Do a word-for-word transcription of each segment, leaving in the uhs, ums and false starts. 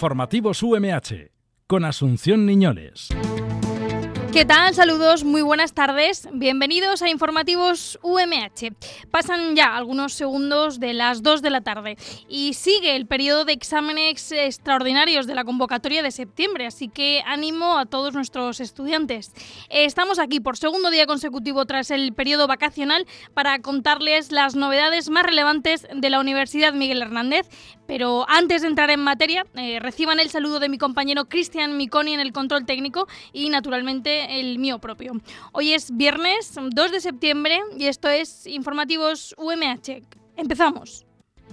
Informativos U M H, con Asunción Niñoles. ¿Qué tal? Saludos, muy buenas tardes. Bienvenidos a Informativos U M H. Pasan ya algunos segundos de las dos de la tarde y sigue el periodo de exámenes extraordinarios de la convocatoria de septiembre, así que ánimo a todos nuestros estudiantes. Estamos aquí por segundo día consecutivo tras el periodo vacacional para contarles las novedades más relevantes de la Universidad Miguel Hernández. Pero antes de entrar en materia, eh, reciban el saludo de mi compañero Cristian Miconi en el control técnico y, naturalmente, el mío propio. Hoy es viernes dos de septiembre y esto es Informativos U M H. Empezamos.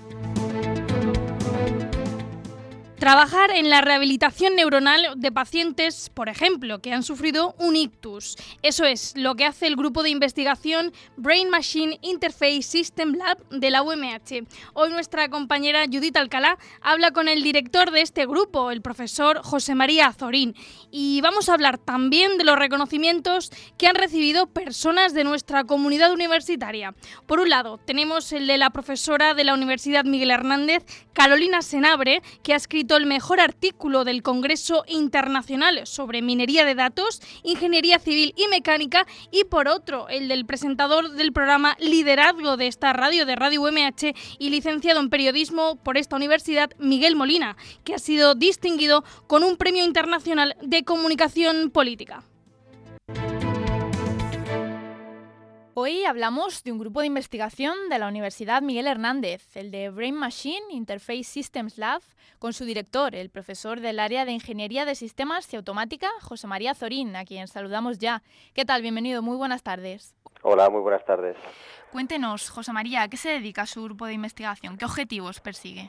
Trabajar en la rehabilitación neuronal de pacientes, por ejemplo, que han sufrido un ictus. Eso es lo que hace el grupo de investigación Brain Machine Interface System Lab de la U M H. Hoy nuestra compañera Judith Alcalá habla con el director de este grupo, el profesor José María Azorín. Y vamos a hablar también de los reconocimientos que han recibido personas de nuestra comunidad universitaria. Por un lado, tenemos el de la profesora de la Universidad Miguel Hernández, Carolina Senabre, que ha escrito el mejor artículo del Congreso Internacional sobre Minería de Datos, Ingeniería Civil y Mecánica, y por otro, el del presentador del programa Liderazgo de esta radio, de Radio U M H, y licenciado en Periodismo por esta universidad, Miguel Molina, que ha sido distinguido con un Premio Internacional de Comunicación Política. Hoy hablamos de un grupo de investigación de la Universidad Miguel Hernández, el de Brain Machine Interface Systems Lab, con su director, el profesor del área de Ingeniería de Sistemas y Automática, José María Azorín, a quien saludamos ya. ¿Qué tal? Bienvenido, muy buenas tardes. Hola, muy buenas tardes. Cuéntenos, José María, ¿a qué se dedica su grupo de investigación? ¿Qué objetivos persigue?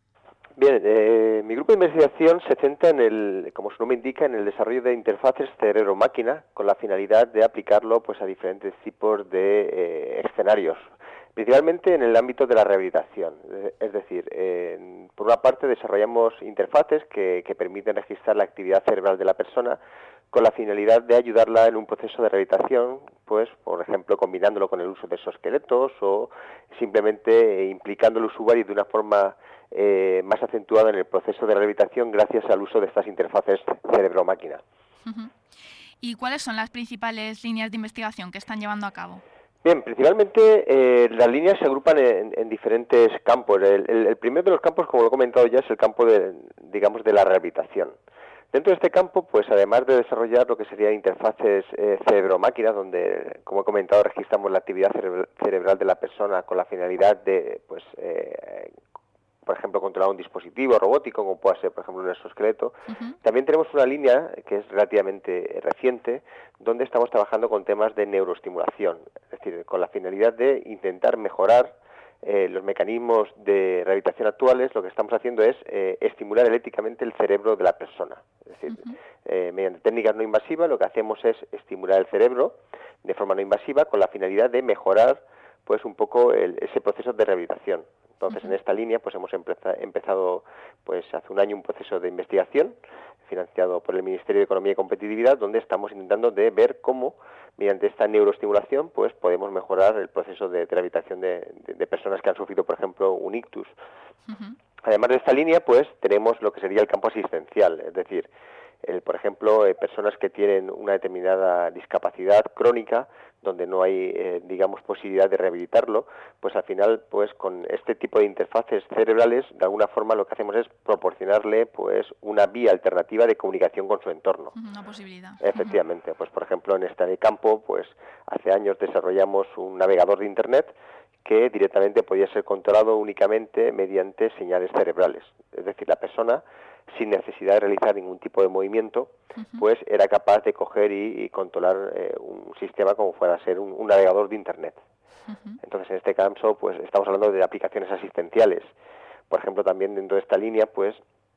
Bien, eh, mi grupo de investigación se centra en el, como su nombre indica, en el desarrollo de interfaces cerebro-máquina con la finalidad de aplicarlo pues a diferentes tipos de eh, escenarios, principalmente en el ámbito de la rehabilitación. Es decir, eh, por una parte desarrollamos interfaces que, que permiten registrar la actividad cerebral de la persona con la finalidad de ayudarla en un proceso de rehabilitación, pues, por ejemplo, combinándolo con el uso de exoesqueletos o simplemente eh, implicando al usuario de una forma eh, más acentuada en el proceso de rehabilitación gracias al uso de estas interfaces cerebro-máquina. Uh-huh. ¿Y cuáles son las principales líneas de investigación que están llevando a cabo? Bien, principalmente eh, las líneas se agrupan en, en diferentes campos. El, el, el primero de los campos, como lo he comentado ya, es el campo de, digamos, de la rehabilitación. Dentro de este campo, pues además de desarrollar lo que serían interfaces eh, cerebro-máquina, donde, como he comentado, registramos la actividad cerebral, cerebral de la persona con la finalidad de, pues, eh, por ejemplo, controlar un dispositivo robótico, como pueda ser, por ejemplo, un exoesqueleto. Uh-huh. También tenemos una línea que es relativamente reciente, donde estamos trabajando con temas de neuroestimulación, es decir, con la finalidad de intentar mejorar eh, los mecanismos de rehabilitación actuales. Lo que estamos haciendo es eh, estimular eléctricamente el cerebro de la persona. Es decir, uh-huh. eh, mediante técnicas no invasivas, lo que hacemos es estimular el cerebro de forma no invasiva con la finalidad de mejorar pues un poco el, ese proceso de rehabilitación. Entonces, uh-huh. en esta línea, pues hemos empeza, empezado, pues hace un año, un proceso de investigación financiado por el Ministerio de Economía y Competitividad, donde estamos intentando de ver cómo, mediante esta neuroestimulación, pues podemos mejorar el proceso de, de rehabilitación de, de, de personas que han sufrido, por ejemplo, un ictus. Uh-huh. Además de esta línea, pues tenemos lo que sería el campo asistencial, es decir, el, por ejemplo, eh, personas que tienen una determinada discapacidad crónica, donde no hay, eh, digamos, posibilidad de rehabilitarlo, pues al final, pues con este tipo de interfaces cerebrales, de alguna forma lo que hacemos es proporcionarle, pues, una vía alternativa de comunicación con su entorno. Una posibilidad. Efectivamente, pues por ejemplo, en este campo, pues hace años desarrollamos un navegador de Internet que directamente podía ser controlado únicamente mediante señales cerebrales. Es decir, la persona, sin necesidad de realizar ningún tipo de movimiento, uh-huh. pues era capaz de coger y, y controlar eh, un sistema como fuera a ser un, un navegador de Internet. Uh-huh. Entonces, en este caso, pues estamos hablando de aplicaciones asistenciales. Por ejemplo, también dentro de esta línea, pues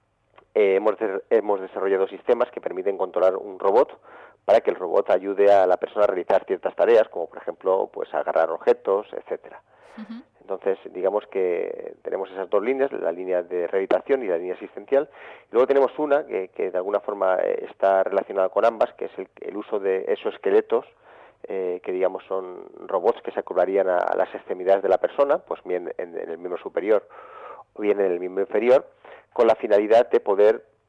eh, hemos, de, hemos desarrollado sistemas que permiten controlar un robot para que el robot ayude a la persona a realizar ciertas tareas, como por ejemplo, pues agarrar objetos, etcétera. Uh-huh. Entonces, digamos que tenemos esas dos líneas, la línea de rehabilitación y la línea asistencial. Y luego tenemos una que, que de alguna forma está relacionada con ambas, que es el, el uso de exoesqueletos, eh, que digamos son robots que se acoplarían a, a las extremidades de la persona, pues bien en, en el miembro superior o bien en el miembro inferior, con la finalidad de poder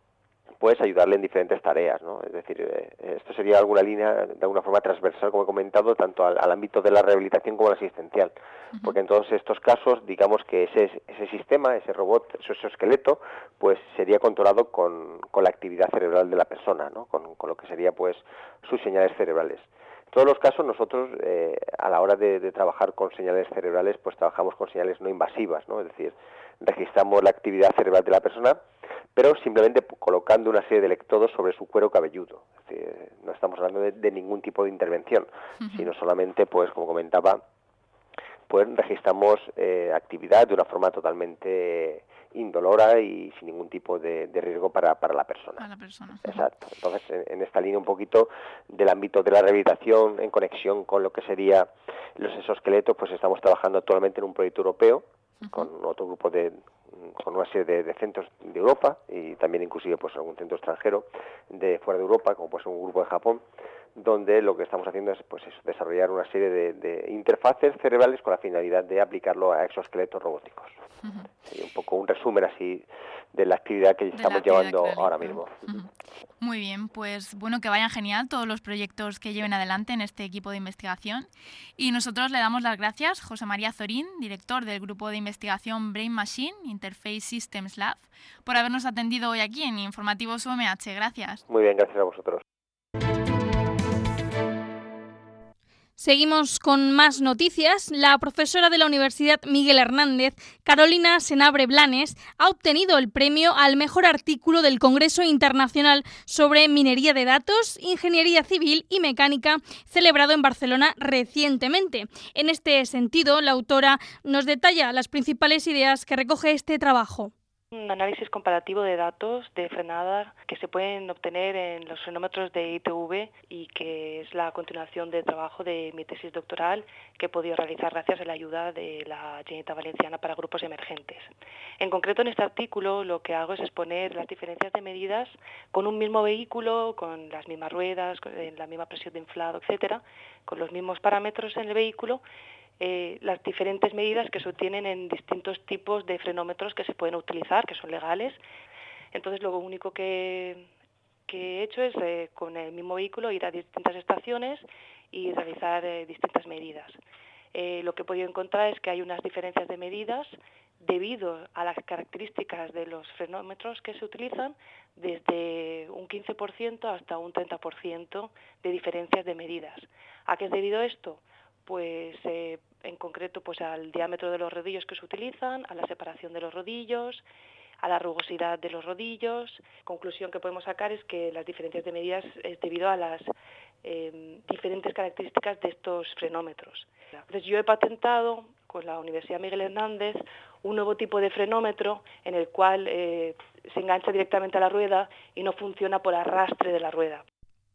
pues ayudarle en diferentes tareas, ¿no? Es decir, eh, esto sería alguna línea de alguna forma transversal, como he comentado, tanto al, al ámbito de la rehabilitación como al asistencial, uh-huh. porque en todos estos casos, digamos que ese, ese sistema, ese robot, ese exoesqueleto, pues sería controlado con, con la actividad cerebral de la persona, ¿no? Con, con lo que sería pues sus señales cerebrales. En todos los casos nosotros eh, a la hora de, de trabajar con señales cerebrales pues trabajamos con señales no invasivas, ¿no? Es decir, registramos la actividad cerebral de la persona, pero simplemente colocando una serie de electrodos sobre su cuero cabelludo. Es decir, no estamos hablando de, de ningún tipo de intervención, uh-huh. sino solamente, pues como comentaba, pues registramos eh, actividad de una forma totalmente indolora y sin ningún tipo de, de riesgo para, para la persona. Para la persona. Exacto. Entonces, en, en esta línea un poquito del ámbito de la rehabilitación en conexión con lo que sería los exoesqueletos, pues estamos trabajando actualmente en un proyecto europeo uh-huh. con otro grupo de con una serie de, de centros de Europa y también inclusive pues algún centro extranjero de fuera de Europa, como pues un grupo de Japón, donde lo que estamos haciendo es pues eso, desarrollar una serie de, de interfaces cerebrales con la finalidad de aplicarlo a exoesqueletos robóticos. Uh-huh. Sería un poco un resumen así de la actividad que estamos actividad llevando ahora mismo. Uh-huh. Muy bien, pues bueno, que vayan genial todos los proyectos que lleven adelante en este equipo de investigación. Y nosotros le damos las gracias, José María Zorín, director del grupo de investigación Brain Machine Interface Systems Lab, por habernos atendido hoy aquí en Informativos U M H. Gracias. Muy bien, gracias a vosotros. Seguimos con más noticias. La profesora de la Universidad Miguel Hernández, Carolina Senabre Blanes, ha obtenido el premio al mejor artículo del Congreso Internacional sobre Minería de Datos, Ingeniería Civil y Mecánica, celebrado en Barcelona recientemente. En este sentido, la autora nos detalla las principales ideas que recoge este trabajo. Un análisis comparativo de datos de frenada que se pueden obtener en los frenómetros de I T V y que es la continuación del trabajo de mi tesis doctoral que he podido realizar gracias a la ayuda de la Generalitat Valenciana para grupos emergentes. En concreto, en este artículo lo que hago es exponer las diferencias de medidas con un mismo vehículo, con las mismas ruedas, con la misma presión de inflado, etcétera, con los mismos parámetros en el vehículo, Eh, las diferentes medidas que se obtienen en distintos tipos de frenómetros que se pueden utilizar, que son legales. Entonces, lo único que, que he hecho es, eh, con el mismo vehículo, ir a distintas estaciones y realizar eh, distintas medidas. Eh, lo que he podido encontrar es que hay unas diferencias de medidas debido a las características de los frenómetros que se utilizan, desde un quince por ciento hasta un treinta por ciento de diferencias de medidas. ¿A qué es debido esto? Pues eh, en concreto pues al diámetro de los rodillos que se utilizan, a la separación de los rodillos, a la rugosidad de los rodillos. Conclusión que podemos sacar es que las diferencias de medidas es debido a las eh, diferentes características de estos frenómetros. Entonces yo he patentado con la Universidad Miguel Hernández un nuevo tipo de frenómetro en el cual eh, se engancha directamente a la rueda y no funciona por arrastre de la rueda.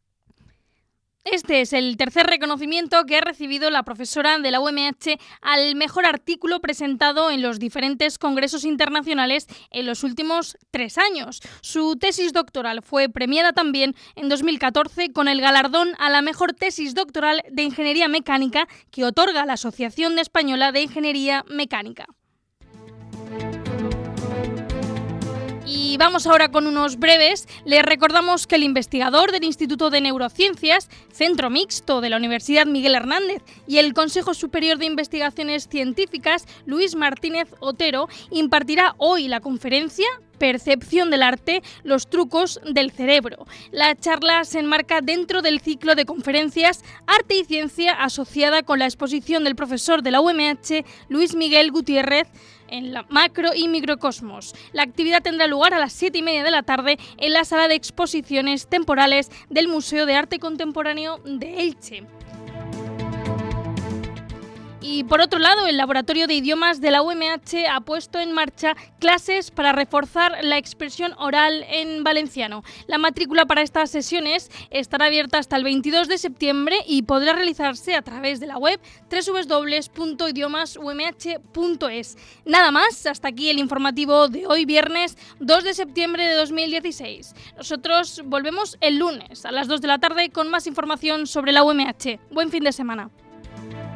Este es el tercer reconocimiento que ha recibido la profesora de la U M H al mejor artículo presentado en los diferentes congresos internacionales en los últimos tres años. Su tesis doctoral fue premiada también en dos mil catorce con el galardón a la mejor tesis doctoral de Ingeniería Mecánica que otorga la Asociación Española de Ingeniería Mecánica. Y vamos ahora con unos breves. Les recordamos que el investigador del Instituto de Neurociencias, Centro Mixto de la Universidad Miguel Hernández y el Consejo Superior de Investigaciones Científicas, Luis Martínez Otero, impartirá hoy la conferencia Percepción del arte, los trucos del cerebro. La charla se enmarca dentro del ciclo de conferencias Arte y Ciencia asociada con la exposición del profesor de la U M H, Luis Miguel Gutiérrez, en la Macro y Microcosmos. La actividad tendrá lugar a las siete y media de la tarde en la sala de exposiciones temporales del Museo de Arte Contemporáneo de Elche. Y por otro lado, el Laboratorio de Idiomas de la U M H ha puesto en marcha clases para reforzar la expresión oral en valenciano. La matrícula para estas sesiones estará abierta hasta el veintidós de septiembre y podrá realizarse a través de la web doble u doble u doble u punto idiomas u m h punto es. Nada más, hasta aquí el informativo de hoy viernes dos de septiembre de dos mil dieciséis. Nosotros volvemos el lunes a las dos de la tarde con más información sobre la U M H. Buen fin de semana.